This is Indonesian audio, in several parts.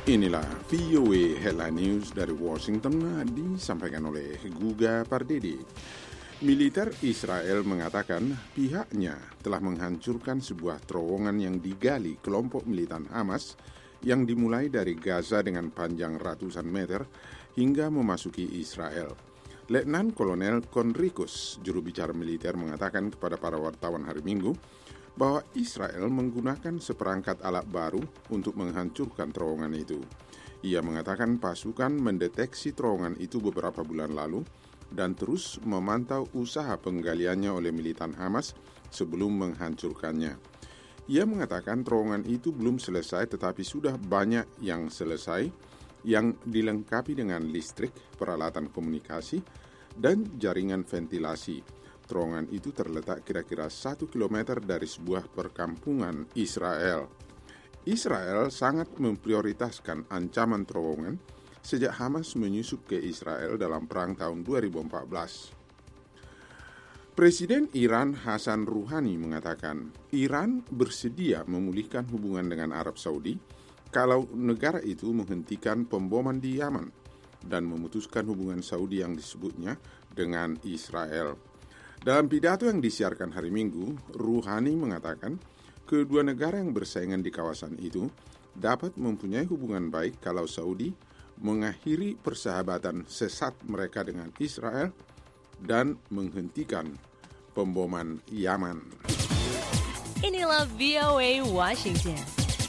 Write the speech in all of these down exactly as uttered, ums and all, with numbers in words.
Inilah V O A Headline News dari Washington disampaikan oleh Guga Pardede. Militer Israel mengatakan pihaknya telah menghancurkan sebuah terowongan yang digali kelompok militan Hamas yang dimulai dari Gaza dengan panjang ratusan meter hingga memasuki Israel. Letnan Kolonel Conricus, juru bicara militer, mengatakan kepada para wartawan hari Minggu bahwa Israel menggunakan seperangkat alat baru untuk menghancurkan terowongan itu. Ia mengatakan pasukan mendeteksi terowongan itu beberapa bulan lalu dan terus memantau usaha penggaliannya oleh militan Hamas sebelum menghancurkannya. Ia mengatakan terowongan itu belum selesai tetapi sudah banyak yang selesai, yang dilengkapi dengan listrik, peralatan komunikasi, dan jaringan ventilasi. Terowongan itu terletak kira-kira satu kilometer dari sebuah perkampungan Israel. Israel sangat memprioritaskan ancaman terowongan sejak Hamas menyusup ke Israel dalam perang tahun dua ribu empat belas. Presiden Iran Hassan Rouhani mengatakan Iran bersedia memulihkan hubungan dengan Arab Saudi kalau negara itu menghentikan pemboman di Yaman dan memutuskan hubungan Saudi yang disebutnya dengan Israel. Dalam pidato yang disiarkan hari Minggu, Rouhani mengatakan kedua negara yang bersaingan di kawasan itu dapat mempunyai hubungan baik kalau Saudi mengakhiri persahabatan sesat mereka dengan Israel dan menghentikan pemboman Yaman. Inilah V O A Washington.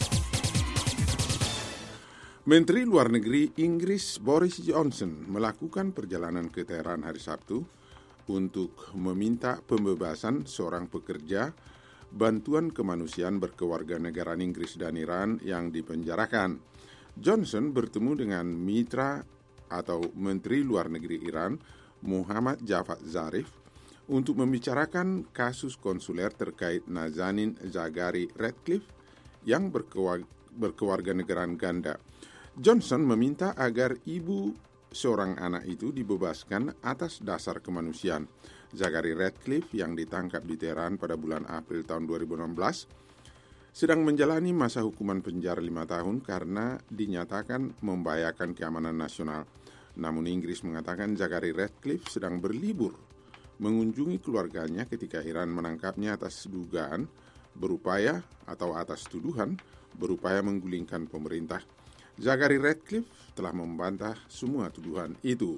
Menteri Luar Negeri Inggris Boris Johnson melakukan perjalanan ke Teheran hari Sabtu untuk meminta pembebasan seorang pekerja bantuan kemanusiaan berkewarganegaraan Inggris dan Iran yang dipenjarakan. Johnson bertemu dengan mitra atau Menteri Luar Negeri Iran, Muhammad Javad Zarif, untuk membicarakan kasus konsuler terkait Nazanin Zaghari Ratcliffe yang berkewarganegaraan ganda. Johnson meminta agar ibu seorang anak itu dibebaskan atas dasar kemanusiaan. Zaghari Ratcliffe yang ditangkap di Teheran pada bulan April tahun dua ribu enam belas sedang menjalani masa hukuman penjara lima tahun karena dinyatakan membahayakan keamanan nasional. Namun Inggris mengatakan Zaghari Ratcliffe sedang berlibur mengunjungi keluarganya ketika Iran menangkapnya atas dugaan berupaya atau atas tuduhan berupaya menggulingkan pemerintah. Zaghari Ratcliffe telah membantah semua tuduhan itu.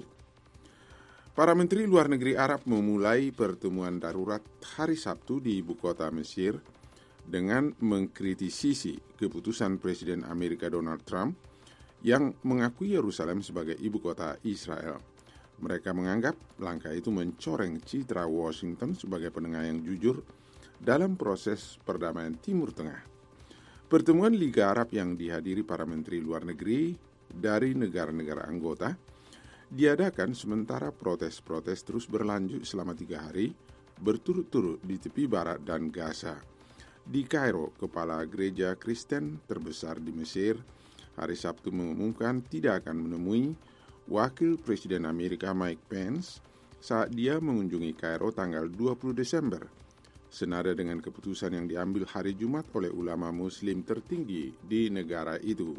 Para menteri luar negeri Arab memulai pertemuan darurat hari Sabtu di ibu kota Mesir dengan mengkritisi keputusan Presiden Amerika Donald Trump yang mengakui Yerusalem sebagai ibu kota Israel. Mereka menganggap langkah itu mencoreng citra Washington sebagai penengah yang jujur dalam proses perdamaian Timur Tengah. Pertemuan Liga Arab yang dihadiri para menteri luar negeri dari negara-negara anggota diadakan sementara protes-protes terus berlanjut selama tiga hari berturut-turut di tepi barat dan Gaza. Di Kairo, kepala gereja Kristen terbesar di Mesir hari Sabtu mengumumkan tidak akan menemui Wakil Presiden Amerika Mike Pence saat dia mengunjungi Kairo tanggal dua puluh Desember. Senada dengan keputusan yang diambil hari Jumat oleh ulama muslim tertinggi di negara itu.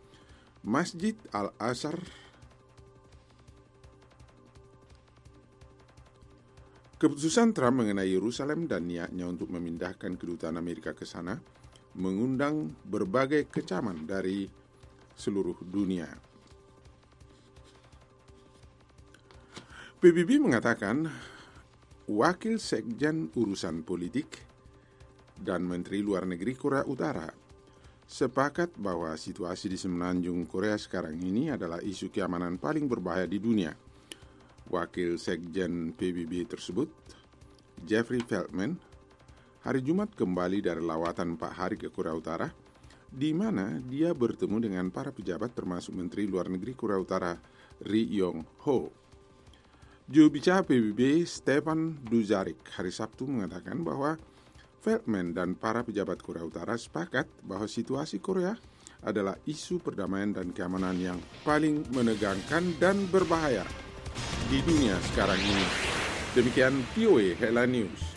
Masjid Al-Azhar Keputusan Trump mengenai Yerusalem dan niatnya untuk memindahkan kedutaan Amerika ke sana mengundang berbagai kecaman dari seluruh dunia. P B B mengatakan Wakil Sekjen Urusan Politik dan Menteri Luar Negeri Korea Utara sepakat bahwa situasi di semenanjung Korea sekarang ini adalah isu keamanan paling berbahaya di dunia. Wakil Sekjen P B B tersebut, Jeffrey Feltman, hari Jumat kembali dari lawatan empat hari ke Korea Utara, di mana dia bertemu dengan para pejabat termasuk Menteri Luar Negeri Korea Utara Ri Yong Ho. Juru bicara P B B Stefan Dujarric hari Sabtu mengatakan bahwa Feldman dan para pejabat Korea Utara sepakat bahwa situasi Korea adalah isu perdamaian dan keamanan yang paling menegangkan dan berbahaya di dunia sekarang ini. Demikian V O A Headline News.